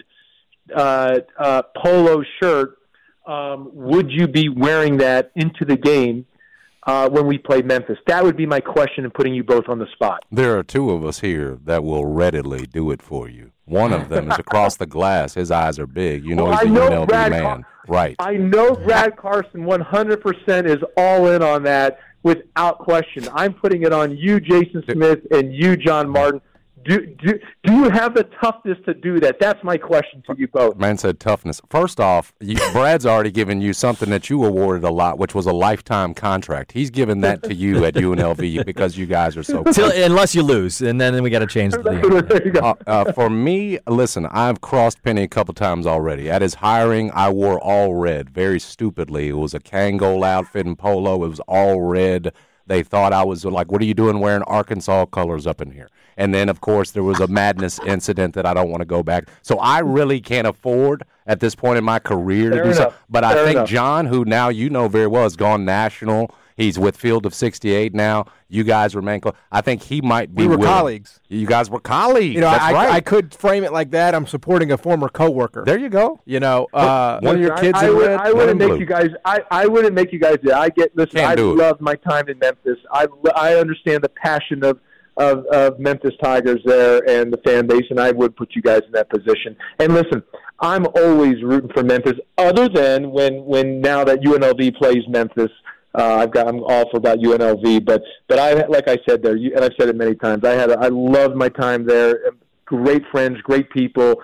S7: uh, uh, polo shirt, um, would you be wearing that into the game uh, when we play Memphis? That would be my question, and putting you both on the spot.
S5: There are two of us here that will readily do it for you. One of them is across the glass. His eyes are big. You know
S7: well,
S5: he's a
S7: know
S5: U N L V
S7: Brad
S5: man.
S7: Car-
S5: right.
S7: I know Brad Carson one hundred percent is all in on that without question. I'm putting it on you, Jason Smith, and you, John Martin. Do, do, do you have the toughness to do that? That's my question to you both.
S5: Man said toughness. First off, you, Brad's already given you something that you awarded a lot, which was a lifetime contract. He's given that to you at U N L V because you guys are so
S6: Till, unless you lose, and then, then we got to change the
S7: league.
S5: uh, uh, For me, listen, I've crossed Penny a couple times already. At his hiring, I wore all red very stupidly. It was a Kangol outfit and polo. It was all red. They thought I was like, what are you doing wearing Arkansas colors up in here? And then, of course, there was a madness incident that I don't want to go back. So I really can't afford at this point in my career
S7: Fair
S5: to do
S7: enough.
S5: so. But I
S7: Fair
S5: think
S7: enough.
S5: John, who now you know very well, has gone national. He's with Field of sixty-eight now. You guys remain close. I think he might be
S4: We were
S5: willing.
S4: colleagues.
S5: You guys were colleagues.
S4: You know,
S5: That's
S4: I,
S5: right.
S4: I could frame it like that. I'm supporting a former coworker.
S5: There you go.
S4: You know, uh,
S5: One of your kids
S7: I, I
S5: in
S7: would,
S5: red,
S7: I
S5: one
S7: wouldn't
S5: in
S7: make
S5: blue.
S7: you guys. I, I wouldn't make you guys. Do. I get. Listen,
S5: Can't
S7: I
S5: do it.
S7: love my time in Memphis. I, I understand the passion of, of of Memphis Tigers there and the fan base, and I would put you guys in that position. And listen, I'm always rooting for Memphis. Other than when when now that U N L V plays Memphis. Uh, I've got. I'm all for about U N L V, but but I like I said there, you, and I've said it many times. I had. A, I loved my time there. Great friends, great people,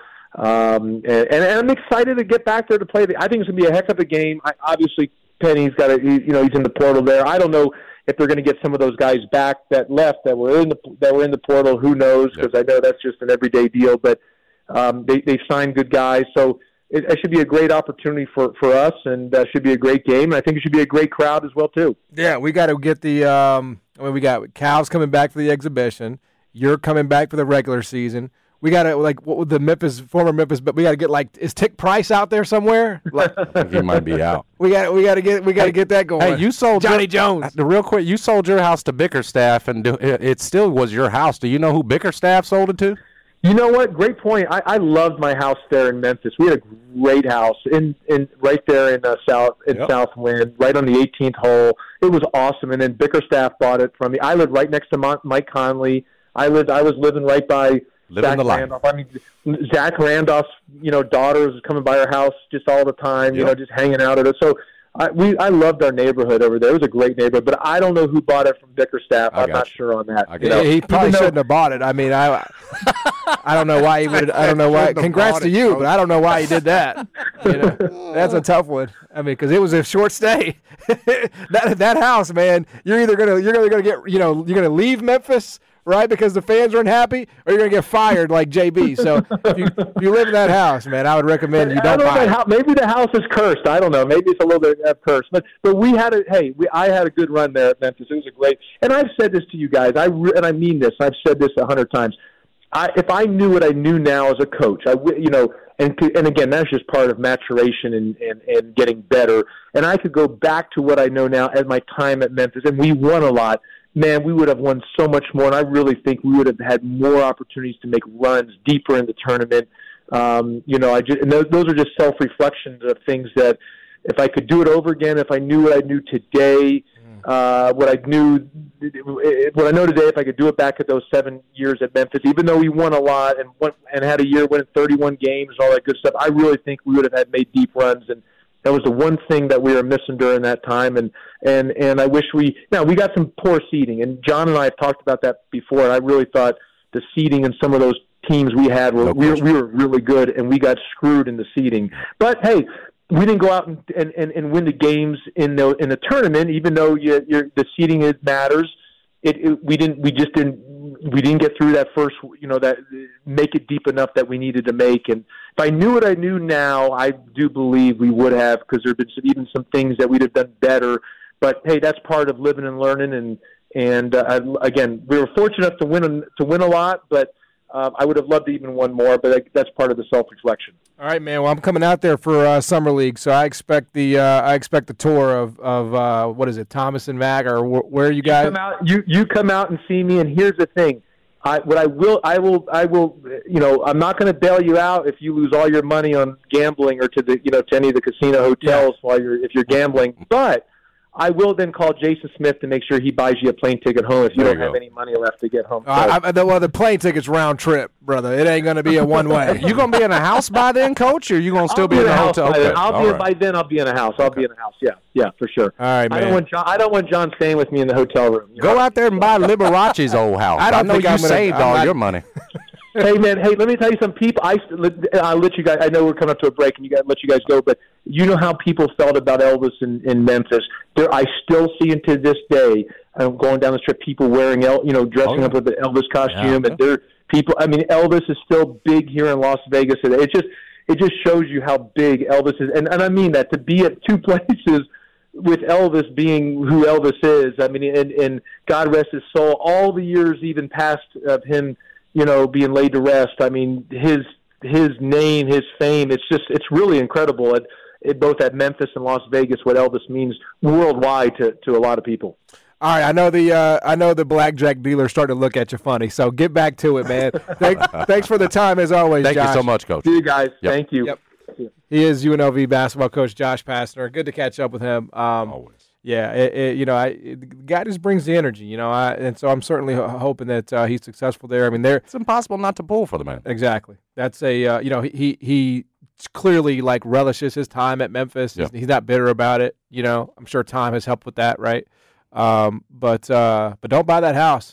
S7: um, and, and I'm excited to get back there to play. The, I think it's gonna be a heck of a game. I, obviously, Penny's got a. You know, he's in the portal there. I don't know if they're going to get some of those guys back that left that were in the that were in the portal. Who knows? Because I know that's just an everyday deal. But um, they they've signed good guys, so. It, it should be a great opportunity for, for us, and uh, should be a great game. And I think it should be a great crowd as well, too.
S4: Yeah, we got to get the um, – I mean, we got Cal's coming back for the exhibition. You're coming back for the regular season. We got to, like, what would the Memphis, former Memphis, but we got to get, like, is Tick Price out there somewhere? Like,
S5: I think he might be out.
S4: we got we got to get we got to get that going.
S5: Hey, you sold
S4: Johnny
S5: your,
S4: Jones.
S5: The real quick, you sold your house to Bickerstaff, and do, it, it still was your house. Do you know who Bickerstaff sold it to?
S7: You know what? Great point. I, I loved my house there in Memphis. We had a great house in, in right there in uh, South in
S5: Yep.
S7: Southwind, right on the eighteenth hole. It was awesome. And then Bickerstaff bought it from me. I lived right next to Mon- Mike Conley. I lived. I was living right by
S5: Living
S7: Zach
S5: the life.
S7: Randolph. I mean, Zach Randolph's you know daughters coming by our house just all the time. You
S5: Yep.
S7: know, just hanging out at it. So. I, we I loved our neighborhood over there. It was a great neighborhood, but I don't know who bought it from Bickerstaff.
S5: I
S7: I'm
S5: got
S7: not
S5: you.
S7: sure on that.
S5: I
S7: You
S5: got
S7: know,
S4: Yeah, he probably
S7: even though-
S4: shouldn't have bought it. I mean, I I don't know why he would. I don't know why.
S5: Shouldn't have
S4: Congrats
S5: bought
S4: to
S5: it,
S4: you,
S5: bro.
S4: but I don't know why he did that. You know, that's a tough one. I mean, because it was a short stay. that that house, man. You're either gonna you're either gonna get you know you're gonna leave Memphis right? Because the fans are unhappy, or you're going to get fired like J B. So if you, if you live in that house, man, I would recommend you don't,
S7: I don't
S4: buy
S7: know
S4: it.
S7: how, maybe the house is cursed. I don't know. Maybe it's a little bit of cursed. But but we had a hey, we, I had a good run there at Memphis. It was a great. And I've said this to you guys. I re, and I mean this. I've said this a hundred times. I, if I knew what I knew now as a coach, I w- you know, and and again, that's just part of maturation and, and, and getting better. And I could go back to what I know now at my time at Memphis, and we won a lot. Man, we would have won so much more, and I really think we would have had more opportunities to make runs deeper in the tournament. Um, you know, I just, and those, those are just self-reflections of things that if I could do it over again, if I knew what I knew today, uh, what I knew, what I know today, if I could do it back at those seven years at Memphis, even though we won a lot and won, and had a year winning thirty-one games, all that good stuff, I really think we would have had made deep runs, and that was the one thing that we were missing during that time. And, and, and I wish we, now we got some poor seeding, and John and I have talked about that before, and I really thought the seeding and some of those teams we had were, no we, were we were really good, and we got screwed in the seeding. But hey, we didn't go out and, and, and win the games in the, in the tournament, even though you, you're, the seeding it matters. It, it, we didn't, we just didn't, we didn't get through that first, you know, that make it deep enough that we needed to make. And if I knew what I knew now, I do believe we would have, because there have been some, even some things that we'd have done better. But hey, that's part of living and learning. And and uh, again, we were fortunate enough to win to win a lot, but uh, I would have loved to even won more. But that's part of the self-reflection.
S4: All right, man. Well, I'm coming out there for uh, summer league, so I expect the uh, I expect the tour of of uh, what is it, Thomas and Mack, or wh- where are you guys?
S7: You come out, you you come out and see me. And here's the thing, I what I will I will I will you know I'm not going to bail you out if you lose all your money on gambling or to the you know to any of the casino hotels yeah. while you're if you're gambling, but I will then call Jason Smith to make sure he buys you a plane ticket home if you there don't you have any money left to get home. So.
S4: Uh, I, the, well, the plane ticket's round trip, brother. It ain't going to be a one way.
S5: You going to be in a house by then, Coach, or you going to still
S7: I'll
S5: be,
S7: be
S5: in
S7: a
S5: a
S7: house
S5: hotel?
S7: By
S5: okay.
S7: then. I'll
S5: All
S7: be
S5: right.
S7: by then. I'll be in a house. I'll okay. be in a house. Yeah, yeah, for sure.
S4: All right, man.
S7: I don't want John. I don't want John staying with me in the hotel room.
S5: Go know? out there and buy Liberace's old house. I don't I know think you I'm saved gonna, all not, your money.
S7: Hey man, hey, let me tell you some people. I I'll let you guys. I know we're coming up to a break, and you guys let you guys go. But you know how people felt about Elvis in, in Memphis. There, I still see it to this day. I'm going down the strip, people wearing El, you know, dressing oh, yeah. up with the Elvis costume, yeah. and there people. I mean, Elvis is still big here in Las Vegas. It just it just shows you how big Elvis is, and and I mean that to be at two places with Elvis being who Elvis is. I mean, and and God rest his soul. All the years even past of him. You know, being laid to rest. I mean, his his name, his fame. It's just, it's really incredible. At, at both at Memphis and Las Vegas, what Elvis means worldwide to, to a lot of people.
S4: All right, I know the uh, I know the blackjack dealer started to look at you funny. So get back to it, man. Thanks, thanks for the time as always.
S5: Thank
S4: Josh.
S5: you so much, Coach.
S7: See you guys.
S5: Yep.
S7: Thank you.
S4: Yep. He is U N L V basketball coach Josh Pastner. Good to catch up with him. Um,
S5: Always.
S4: Yeah, it, it, you know, I, it, the guy just brings the energy, you know, I, and so I'm certainly ho- hoping that uh, he's successful there. I mean, there
S5: it's impossible not to pull for the man.
S4: Exactly. That's a uh, you know he, he he clearly like relishes his time at Memphis.
S5: Yeah.
S4: He's, he's not bitter about it. You know, I'm sure time has helped with that, right? Um, but uh, but don't buy that house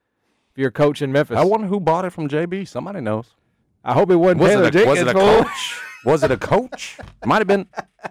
S4: if you're a coach in Memphis.
S5: I wonder who bought it from J B. Somebody knows.
S4: I hope it wasn't
S5: was
S4: Taylor
S5: it a,
S4: Jenkins.
S5: Was it a coach? Was it a coach? It might have been.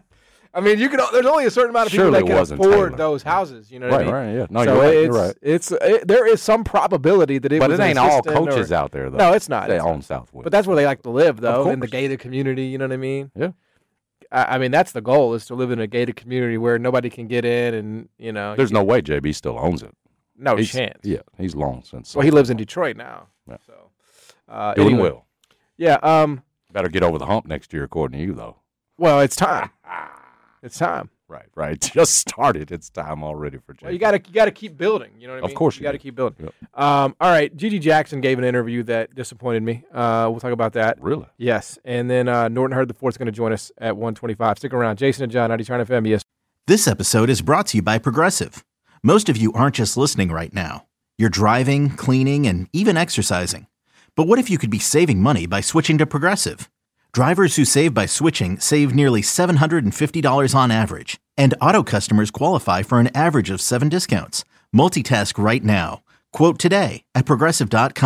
S4: I mean, you can. There's only a certain amount of
S5: Surely
S4: people that can afford
S5: Taylor.
S4: those houses. You know
S5: right,
S4: what I mean?
S5: Right, yeah. No,
S4: so
S5: you're right.
S4: It's,
S5: You're right.
S4: It's it, there is some probability that it
S5: but
S4: was
S5: it
S4: an
S5: ain't all
S4: assistant
S5: coaches
S4: or,
S5: out there though.
S4: No, it's not.
S5: They
S4: it's
S5: own
S4: not.
S5: Southwood.
S4: But that's where they like to live, though, in the
S5: course.
S4: gated community. You know what I mean?
S5: Yeah.
S4: I, I mean, that's the goal: is to live in a gated community where nobody can get in, and you know.
S5: There's
S4: you,
S5: no way J B still owns it.
S4: No
S5: he's,
S4: chance.
S5: Yeah, he's long since.
S4: Well, he lives in Detroit now.
S5: Yeah.
S4: So uh,
S5: doing
S4: anyway.
S5: well.
S4: Yeah. Um.
S5: Better get over the hump next year, according to you, though.
S4: Well, it's time. It's time.
S5: Right, right. Just started. It's time already for J B.
S4: Well, you got to you got to keep building. You know what I mean?
S5: Of course,
S4: you,
S5: you
S4: got to
S5: do.
S4: keep building.
S5: Yep.
S4: Um, all right, Gigi Jackson gave an interview that disappointed me. Uh, we'll talk about that.
S5: Really?
S4: Yes, and then uh, Norton Hurd the fourth is going to join us at one twenty-five. Stick around, Jason and John, ninety Turn F M. Yes.
S1: This episode is brought to you by Progressive. Most of you aren't just listening right now. You're driving, cleaning, and even exercising. But what if you could be saving money by switching to Progressive? Drivers who save by switching save nearly seven hundred fifty dollars on average. And auto customers qualify for an average of seven discounts. Multitask right now. Quote today at Progressive dot com.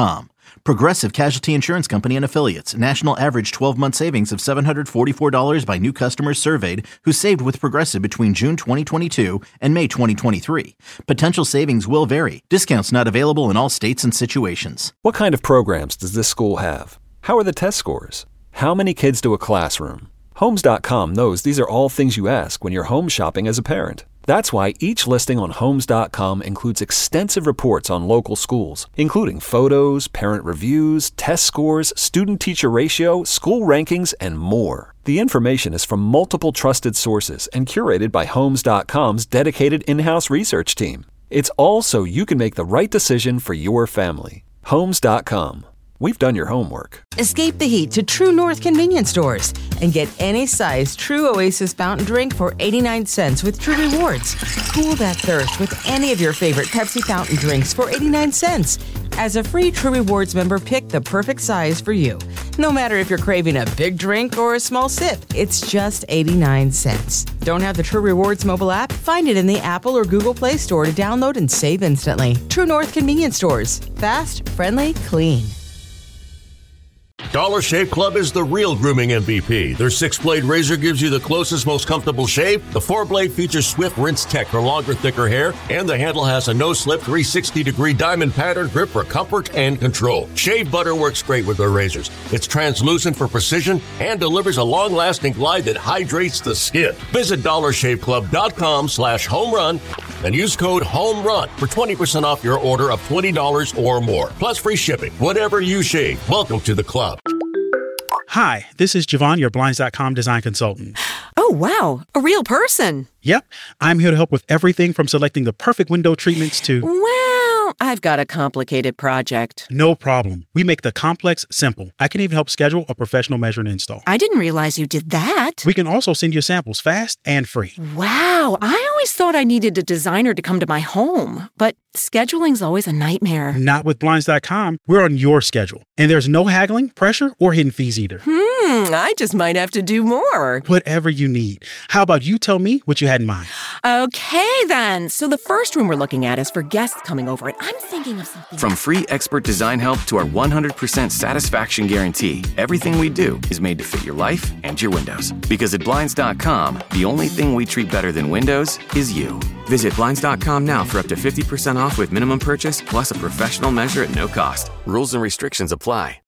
S1: Progressive Casualty Insurance Company and Affiliates. National average twelve-month savings of seven hundred forty-four dollars by new customers surveyed who saved with Progressive between June twenty twenty-two and May twenty twenty-three. Potential savings will vary. Discounts not available in all states and situations.
S2: What kind of programs does this school have? How are the test scores? How many kids do a classroom? Homes dot com knows these are all things you ask when you're home shopping as a parent. That's why each listing on Homes dot com includes extensive reports on local schools, including photos, parent reviews, test scores, student-teacher ratio, school rankings, and more. The information is from multiple trusted sources and curated by Homes dot com's dedicated in-house research team. It's all so you can make the right decision for your family. Homes dot com. We've done your homework.
S8: Escape the heat to True North convenience stores and get any size True Oasis fountain drink for eighty-nine cents with True Rewards. Cool that thirst with any of your favorite Pepsi fountain drinks for eighty-nine cents. As a free True Rewards member, pick the perfect size for you. No matter if you're craving a big drink or a small sip, it's just eighty-nine cents. Don't have the True Rewards mobile app? Find it in the Apple or Google Play Store to download and save instantly. True North convenience stores. Fast, friendly, clean.
S9: Dollar Shave Club is the real grooming M V P. Their six-blade razor gives you the closest, most comfortable shave. The four-blade features Swift Rinse Tech for longer, thicker hair, and the handle has a no-slip three sixty degree diamond pattern grip for comfort and control. Shave butter works great with their razors. It's translucent for precision and delivers a long-lasting glide that hydrates the skin. Visit dollar shave club dot com slash home run and use code HOMERUN for twenty percent off your order of twenty dollars or more, plus free shipping. Whatever you shave, welcome to the club.
S10: Hi, this is Javon, your Blinds dot com design consultant.
S11: Oh, wow. A real person.
S10: Yep. I'm here to help with everything from selecting the perfect window treatments to...
S11: Well, I've got a complicated project.
S10: No problem. We make the complex simple. I can even help schedule a professional measure and install.
S11: I didn't realize you did that.
S10: We can also send you samples fast and free.
S11: Wow. I always thought I needed a designer to come to my home, but scheduling's always a nightmare.
S10: Not with Blinds dot com. We're on your schedule. And there's no haggling, pressure, or hidden fees either.
S11: Hmm, I just might have to do more.
S10: Whatever you need. How about you tell me what you had in mind?
S11: Okay, then. So the first room we're looking at is for guests coming over, and I'm thinking of something...
S12: From free expert design help to our one hundred percent satisfaction guarantee, everything we do is made to fit your life and your windows. Because at Blinds dot com, the only thing we treat better than windows is you. Visit Blinds dot com now for up to fifty percent off with minimum purchase, plus a professional measure at no cost. Rules and restrictions apply.